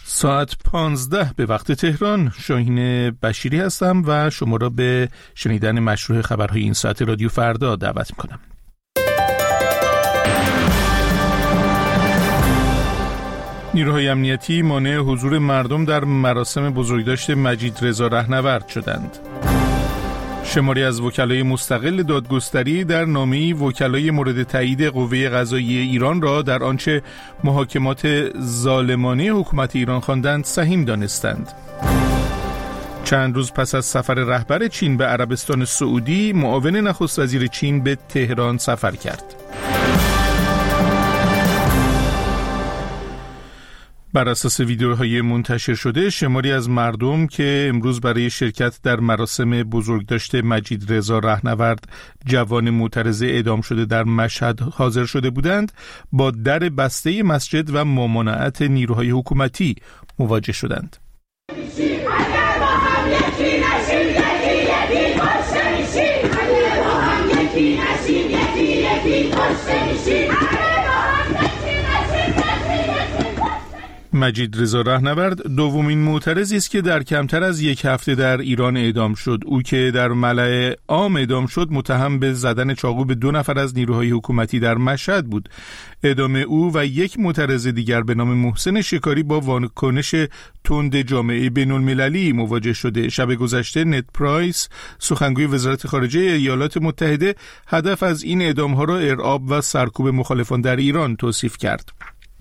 ساعت 15 به وقت تهران. شاهین بشیری هستم و شما را به شنیدن مشروع خبرهای این ساعت رادیو فردا دعوت میکنم. نیروهای امنیتی مانع حضور مردم در مراسم بزرگداشت مجید رضا رهنورد شدند. شماری از وکلای مستقل دادگستری در نامه‌ای وکلای مورد تایید قوه قضاییه ایران را در آنچه محاکمات ظالمانه حکومت ایران خواندند سهیم دانستند. چند روز پس از سفر رهبر چین به عربستان سعودی، معاون نخست وزیر چین به تهران سفر کرد. بر اساس ویدیوهای منتشر شده، شماری از مردم که امروز برای شرکت در مراسم بزرگداشت مجید رضا رهنورد جوان معترض اعدام شده در مشهد حاضر شده بودند، با در بسته مسجد و ممانعت نیروهای حکومتی مواجه شدند. مجید رضا رهنورد دومین معترضی است که در کمتر از یک هفته در ایران اعدام شد. او که در ملأ عام اعدام شد، متهم به زدن چاقو به 2 نفر از نیروهای حکومتی در مشهد بود. اعدام او و یک معترض دیگر به نام محسن شکاری با واکنش تند جامعه بین‌المللی مواجه شده. شب گذشته نت پرایس، سخنگوی وزارت خارجه ایالات متحده، هدف از این اعدام‌ها را ارعاب و سرکوب مخالفان در ایران توصیف کرد.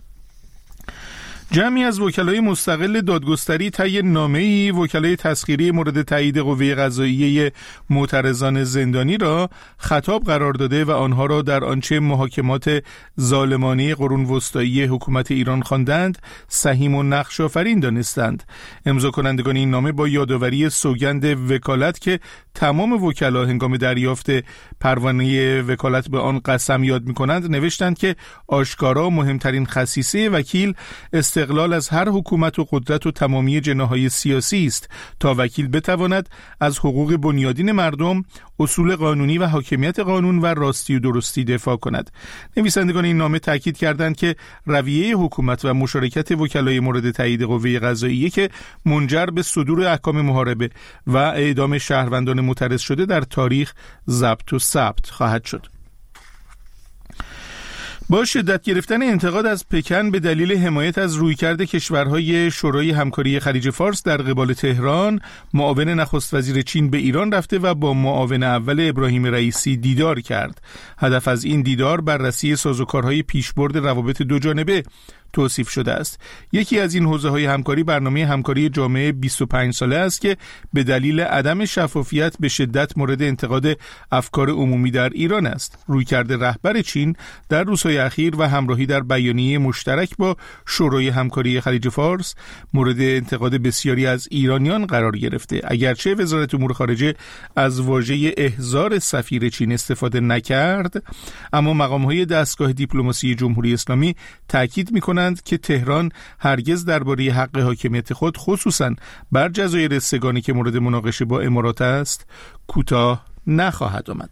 جمعی از وکلای مستقل دادگستری طی نامه‌ای وکلای تسخیری مورد تایید قوه قضاییه معترضان زندانی را خطاب قرار داده و آنها را در آنچه محاکمات ظالمانه قرون وسطایی حکومت ایران خواندند سهیم و نقش آفرین دانستند. امضا کنندگان این نامه با یادآوری سوگند وکالت که تمام وکلا هنگام دریافت پروانه وکالت به آن قسم یاد می‌کنند نوشتند که آشکارا مهمترین خصیصه وکیل استقلال از هر حکومت و قدرت و تمامی جناح‌های سیاسی است تا وکیل بتواند از حقوق بنیادین مردم، اصول قانونی و حاکمیت قانون و راستی و درستی دفاع کند. نویسندگان این نامه تاکید کردند که رویه حکومت و مشارکت وکلای مورد تایید قوه قضاییه که منجر به صدور احکام محاربه و اعدام شهروندان معترض شده در تاریخ ضبط و ثبت خواهد شد. با شدت گرفتن انتقاد از پکن به دلیل حمایت از رویکرد کشورهای شورای همکاری خلیج فارس در قبال تهران، معاون نخست وزیر چین به ایران رفته و با معاون اول ابراهیم رئیسی دیدار کرد. هدف از این دیدار بررسی سازوکارهای پیشبرد روابط دوجانبه توصیف شده است. یکی از این حوزه‌های همکاری برنامه همکاری جامعه 25 ساله است که به دلیل عدم شفافیت به شدت مورد انتقاد افکار عمومی در ایران است. رویکرد رهبر چین در روزهای اخیر و همراهی در بیانیه مشترک با شورای همکاری خلیج فارس مورد انتقاد بسیاری از ایرانیان قرار گرفته. اگرچه وزارت امور خارجه از واژه احضار سفیر چین استفاده نکرد، اما مقام‌های دستگاه دیپلماسی جمهوری اسلامی تاکید می‌کنند که تهران هرگز درباره حق حاکمیت خود، خصوصاً بر جزایر سگانی که مورد مناقشه با امارات است، کوتاه نخواهد آمد.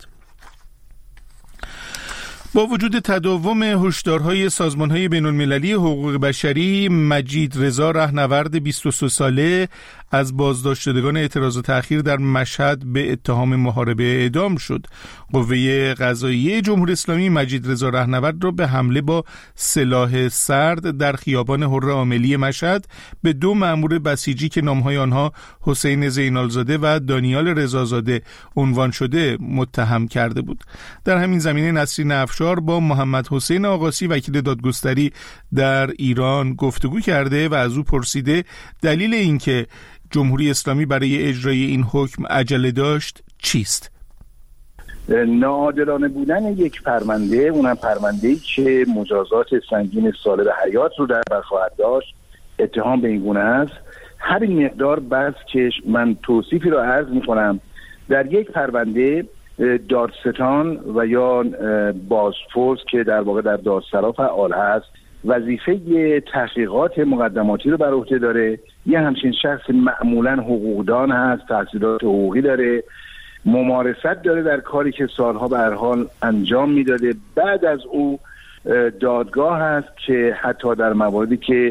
با وجود تداوم هشدارهای سازمان‌های بین‌المللی حقوق بشری، مجید رضا رهنورد 23 ساله از بازداشت شدگان اعتراض و تأخیر در مشهد به اتهام محاربه اعدام شد. قوه قضاییه جمهوری اسلامی مجید رضا رهنورد را به حمله با سلاح سرد در خیابان حره عاملی مشهد به 2 مأمور بسیجی که نام‌های آنها حسین زینالزاده و دانیال رضازاده عنوان شده متهم کرده بود. در همین زمینه نسرین افشار با محمد حسین آقاسی وکیل دادگستری در ایران گفتگو کرده و از او پرسیده دلیل اینکه جمهوری اسلامی برای اجرای این حکم عجله داشت چیست؟ ناعادلانه بودن یک پرونده، اونم پرونده‌ای که مجازات سنگین سالب حیات رو در بر خواهد داشت، اتهام به این گونه است. هر این مقدار بس که من توصیفی رو عرض می‌کنم، در یک پرونده دادستان و یا بازپرس که در واقع در دادسرا فعال هست وظیفه تحقیقات مقدماتی رو بر عهده داره. یه همچین شخص معمولاً حقوقدان هست، تحصیلات حقوقی داره، ممارست داره در کاری که سالها به هر حال انجام میداده. بعد از او دادگاه هست که حتی در مواردی که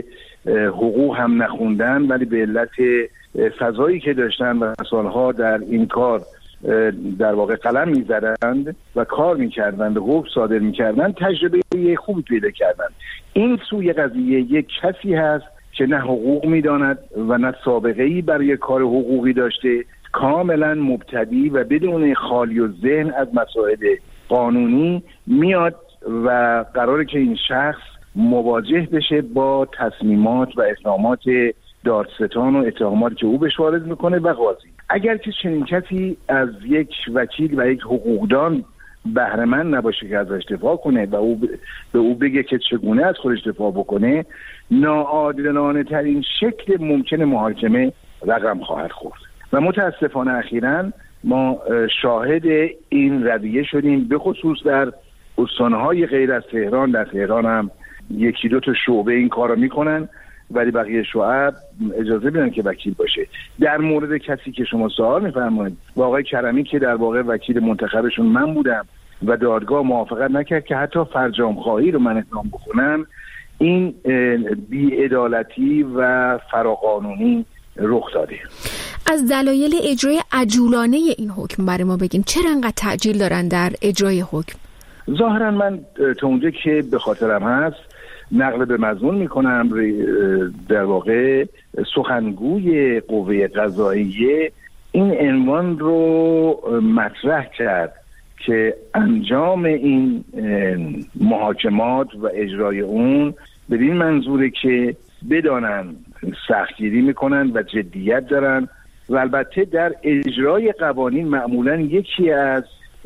حقوق هم نخوندن، ولی به علت فضایی که داشتن و سالها در این کار در واقع قلم می‌زدند و کار می‌کردند و حقوق صادر می‌کردند، تجربه خوبی پیدا کردند. این سوی قضیه یک کسی هست که نه حقوق می‌داند و نه سابقه‌ای برای کار حقوقی داشته، کاملا مبتدی و بدون خالی و ذهن از مسائل قانونی میاد و قراره که این شخص مواجه بشه با تصمیمات و اقدامات دادستان و اتهاماتی که او بهش وارد میکنه و قاضی. اگر که چنین کسی از یک وکیل و یک حقوقدان بهره مند نباشه که ازش دفاع کنه و او به او بگه که چگونه از خودش دفاع بکنه، ناعادلانه ترین شکل ممکن محاکمه رقم خواهد خورد. و متاسفانه اخیراً ما شاهد این رویه شدیم، به خصوص در استانهای غیر از تهران. در تهران هم یکی دو تا شعبه این کارو میکنن، ولی بقیه شعب اجازه میدن که وکیل باشه. در مورد کسی که شما سوال میفرمایید، آقای کرمی که در واقع وکیل منتخبشون من بودم و دادگاه موافقت نکرد که حتی فرجام خواهی رو من اقدام بکنم، این بی‌عدالتی و فراقانونی رخ داده. از دلایل اجرای عجولانه این حکم برای ما بگین، چرا انقدر تعجیل دارن در اجرای حکم؟ ظاهرا من تا اونجا که به خاطرم هست نقل به مضمون میکنم، در واقع سخنگوی قوه قضاییه این عنوان رو مطرح کرد که انجام این محاکمات و اجرای اون بدین منظوره که بدانن سختگیری میکنن و جدیت دارن و البته در اجرای قوانین معمولا یکی از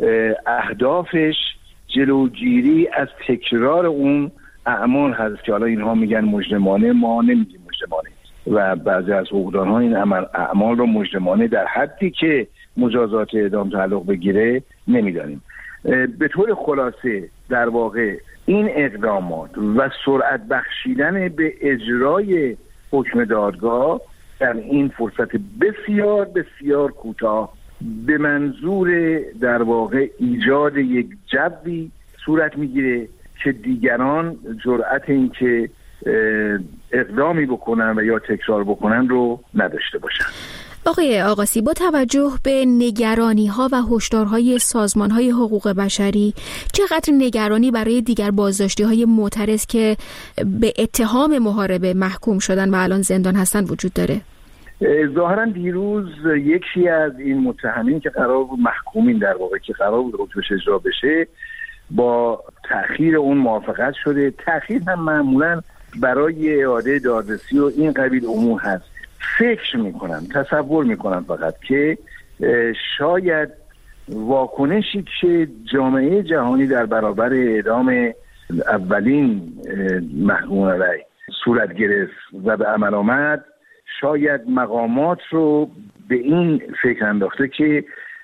اهدافش جلوگیری از تکرار اون اعمال هست که حالا اینها میگن مجرمانه، ما نمیگیم مجرمانه و بعضی از حقوقدان‌ها این اعمال رو مجرمانه در حدی که مجازات اعدام تعلق بگیره نمیدانیم. به طور خلاصه در واقع این اقدامات و سرعت بخشیدن به اجرای حکم دادگاه در این فرصت بسیار بسیار کوتاه به منظور در واقع ایجاد یک جوی صورت میگیره که دیگران جرأت این که اقدامی بکنن و یا تکرار بکنن رو نداشته باشن. آقای آقاسی، با توجه به نگرانی‌ها و هشدارهای سازمان‌های حقوق بشری، چقدر نگرانی برای دیگر بازداشتی‌های معترض که به اتهام محاربه محکوم شدن و الان زندان هستن وجود داره؟ ظاهرا دیروز یکی از این متهمین که قرار بود محکومین در واقع که قرار بود حکمش اجرا بشه با تأخیر اون موافقت شده. تأخیر هم معمولاً برای اعاده دادرسی و این قبیل امور هست. فکر میکنم، تصور میکنم فقط که شاید واکنشی که جامعه جهانی در برابر اعدام اولین محکوم علیه صورت گرفت و به عمل آمد، شاید مقامات رو به این فکر انداخته که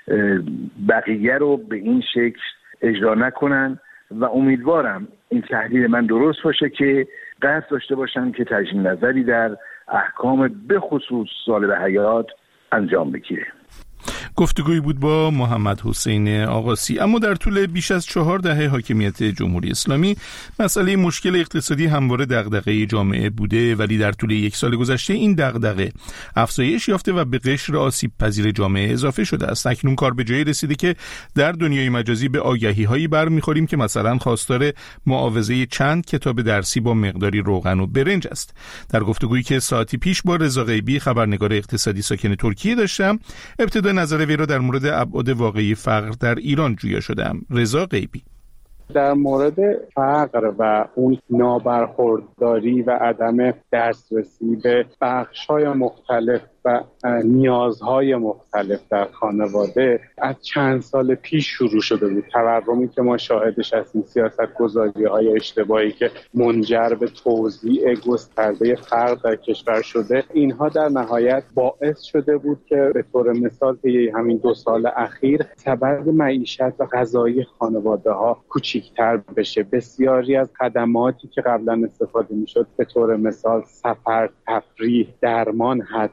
بقیه رو به این شکل اجرا نکنن و امیدوارم این تحلیل من درست باشه که قصد داشته باشن که تجدید نظری در احکام به خصوص سالب حیات انجام بگیره. گفتگویی بود با محمد حسین آقاسی. اما در طول بیش از 4 دهه حاکمیت جمهوری اسلامی مسئله مشکل اقتصادی همواره دغدغه جامعه بوده، ولی در طول 1 سال گذشته این دغدغه افزایش یافته و به قشر آسیب پذیر جامعه اضافه شده است. اکنون کار به جایی رسیده که در دنیای مجازی به آگهی‌هایی برمیخوریم که مثلا خواستار معاوضه چند کتاب درسی با مقداری روغن و برنج است. در گفتگویی که ساعتی پیش با رضا غیبی خبرنگار اقتصادی ساکن ترکیه داشتم، ابتدا نظر وی را در مورد ابعاد واقعی فقر در ایران جویا شدم. رضا غیبی: در مورد فقر و اون نابرخورداری و عدم دسترسی به بخش‌های مختلف و نیازهای مختلف در خانواده از چند سال پیش شروع شده بود. تورمی که ما شاهدش هستیم، سیاست‌گذاری‌های اشتباهی که منجر به توزیع گسترده فقر در کشور شده، اینها در نهایت باعث شده بود که به طور مثال طی همین 2 سال اخیر سبد معیشت و غذایی خانواده‌ها کوچکتر بشه. بسیاری از خدماتی که قبلا استفاده می‌شد، به طور مثال سفر، تفریح، درمان، حتی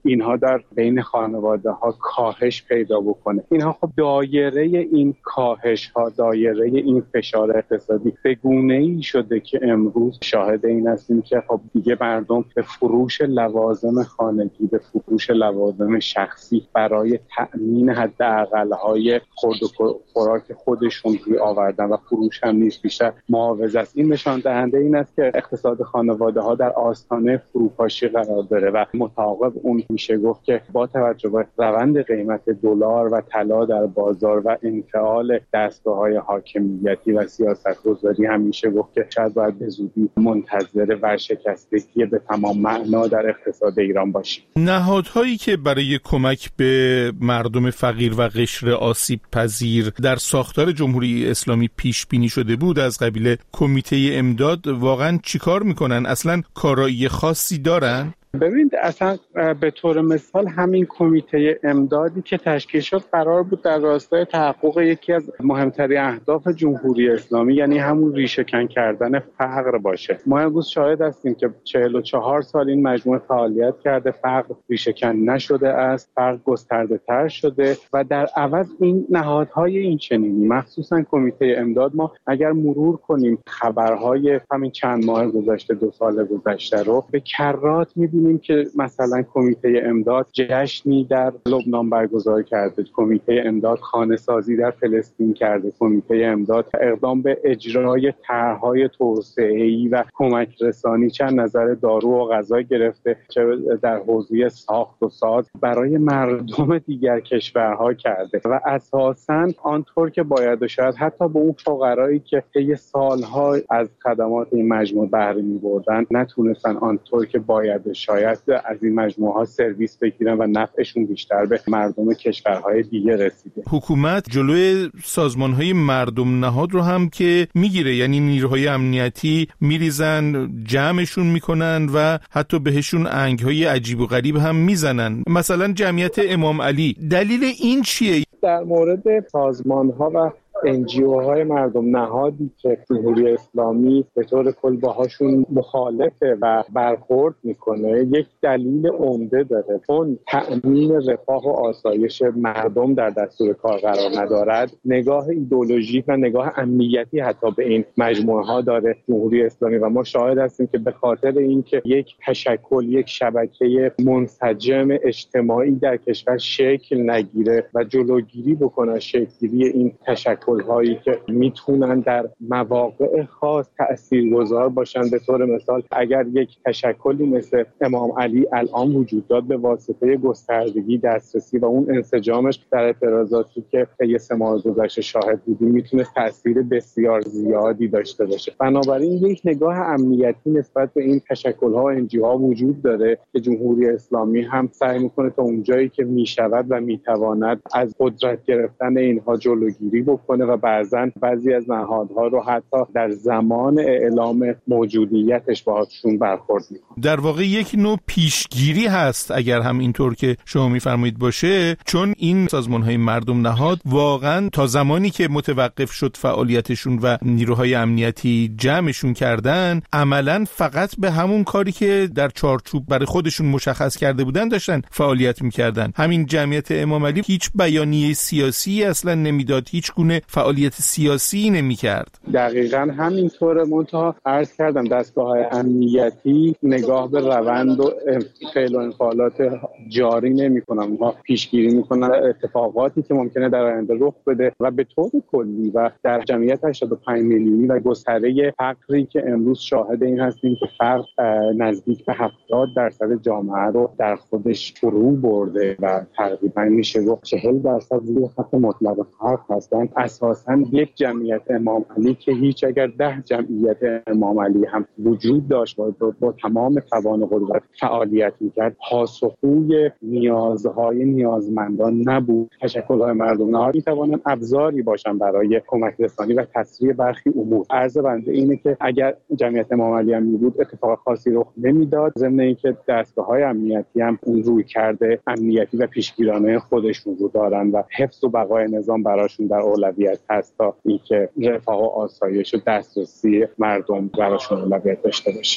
اینها در بین خانواده ها کاهش پیدا بکنه. اینها خب دایره این کاهش ها، دایره این فشار اقتصادی به گونه‌ای شده که امروز شاهد این هستیم که خب دیگه مردم به فروش لوازم خانگی، به فروش لوازم شخصی برای تأمین حداقل‌های خورد و خوراک خودشون روی آوردن و فروش هم نیست، بیشتر محافظت است. این نشان دهنده این است که اقتصاد خانواده ها در آستانه فروپاشی قرار داره و متعاقب اون میشه گفت که با توجه به روند قیمت دلار و طلا در بازار و انفعال دستگاه‌های حاکمیتی و سیاست‌گذاری هم میشه گفت که شاید باید به زودی منتظر ورشکستگی به تمام معنا در اقتصاد ایران باشیم. نهادهایی که برای کمک به مردم فقیر و قشر آسیب پذیر در ساختار جمهوری اسلامی پیش بینی شده بود از قبیل کمیته امداد واقعا چیکار میکنن؟ اصلا کارایی خاصی دارن؟ ببینید اصلا به طور مثال همین کمیته امدادی که تشکیل شد قرار بود در راستای تحقق یکی از مهمترین اهداف جمهوری اسلامی، یعنی همون ریشه‌کن کردن فقر باشه. ما امروز شاهد هستیم که 44 سال این مجموعه فعالیت کرده، فقر ریشه‌کن نشده است، فقر گسترده تر شده و در عوض این نهادهای این چنینی مخصوصا کمیته امداد، ما اگر مرور کنیم خبرهای همین چند ماه گذشته، 2 سال گذشته رو به کرات می‌بینیم که مثلا کمیته امداد جشنی در لبنان برگزار کرده، کمیته امداد خانه‌سازی در فلسطین کرده، کمیته امداد اقدام به اجرای طرح‌های توسعه‌ای و کمک رسانی چه نظر دارو و غذا گرفته، چه در حوزه ساخت و ساز برای مردم دیگر کشورها کرده و اساساً آنطور که باید و شاید حتی به اون فقرایی که طی سال‌ها از خدمات این مجموعه بهره می‌بردن نتونستن آنطور که باید و شاید از این مجموعه ها سرویس بگیرن و نفعشون بیشتر به مردم کشورهای دیگه رسیده. حکومت جلوی سازمان‌های مردم نهاد رو هم که میگیره، یعنی نیروهای امنیتی میریزن جمعشون میکنن و حتی بهشون انگ‌های عجیب و غریب هم میزنن. مثلا جمعیت امام علی، دلیل این چیه؟ در مورد سازمان‌ها و NGO-های مردم نهادی که جمهوری اسلامی به طور کل باهاشون مخالفه و برخورد میکنه، یک دلیل عمده داره. چون تأمین رفاه و آسایش مردم در دستور کار قرار ندارد، نگاه ایدئولوژیک و نگاه امنیتی حتی به این مجموعه ها داره جمهوری اسلامی و ما شاهد هستیم که به خاطر اینکه یک تشکل، یک شبکه منسجم اجتماعی در کشور شکل نگیره و جلوگیری بکنه شکل‌گیری این تشکل هایی که میتونن در مواقع خاص تاثیرگذار باشن. به طور مثال اگر یک تشکلی مثل امام علی الان وجود داد، به واسطه گستردگی دسترسی و اون انسجامش در اعتراضاتی که طی 3 ماه گذشته شاهد بودیم میتونه تاثیر بسیار زیادی داشته باشه. بنابراین یک نگاه امنیتی نسبت به این تشکل ها و NGO ها وجود داره که جمهوری اسلامی هم سعی میکنه تا اونجایی که میشود و میتواند از قدرت گرفتن اینها جلوگیری بکنه و بعضی از نهادها رو حتی در زمان اعلام موجودیتش باهاشون برخورد میکنه. در واقع یک نوع پیشگیری هست اگر هم اینطور که شما میفرمایید باشه، چون این سازمان‌های مردم نهاد واقعا تا زمانی که متوقف شد فعالیتشون و نیروهای امنیتی جمعشون کردن، عملاً فقط به همون کاری که در چارچوب برای خودشون مشخص کرده بودن داشتن فعالیت میکردن. همین جمعیت امام علی هیچ بیانیه سیاسی اصلا نمیداد، هیچ گونه فعالیت سیاسی نمی‌کرد. دقیقاً همینطوره. منتها عرض کردم دستگاه‌های امنیتی نگاه به روند و فعل و انفعالات جاری نمی‌کنن، اونها پیشگیری می‌کنن اتفاقاتی که ممکنه در آینده رخ بده و به طور کلی و در جمعیت 85 میلیونی و گستره فقری که امروز شاهد این هستیم که فقر نزدیک به 70% جامعه رو در خودش فرو برده و تقریباً میشه گفت 40% زیر خط مطلق فقر هستن. اساساً یک جمعیت امام علی که هیچ اگر 10 جمعیت امام علی هم وجود داشت با تمام توان و قدرت فعالیت میکرد، پاسخگوی نیازهای نیازمندان نبود. تشکل‌های مردم نهاد میتوانند ابزاری باشن برای کمک رسانی و تسریع برخی امور. عرض بنده اینه که اگر جمعیت امام علی هم بود اتفاق خاصی رخ نمیداد، ضمن اینکه دستگاه‌های امنیتی هم اون روی کرده امنیتی و پیشگیرانه خودشون رو دارن و حفظ و بقای نظام براشون در اولویت هست تا اینکه رفاه و آسایش و دسترسی مردم براشون اولویت داشته باشه.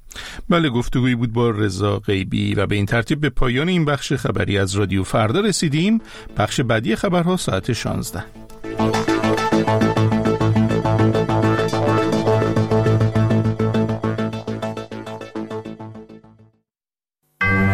بله، گفتگویی بود با رضا غیبی و به این ترتیب به پایان این بخش خبری از رادیو فردا رسیدیم. بخش بعدی خبرها ساعت 16.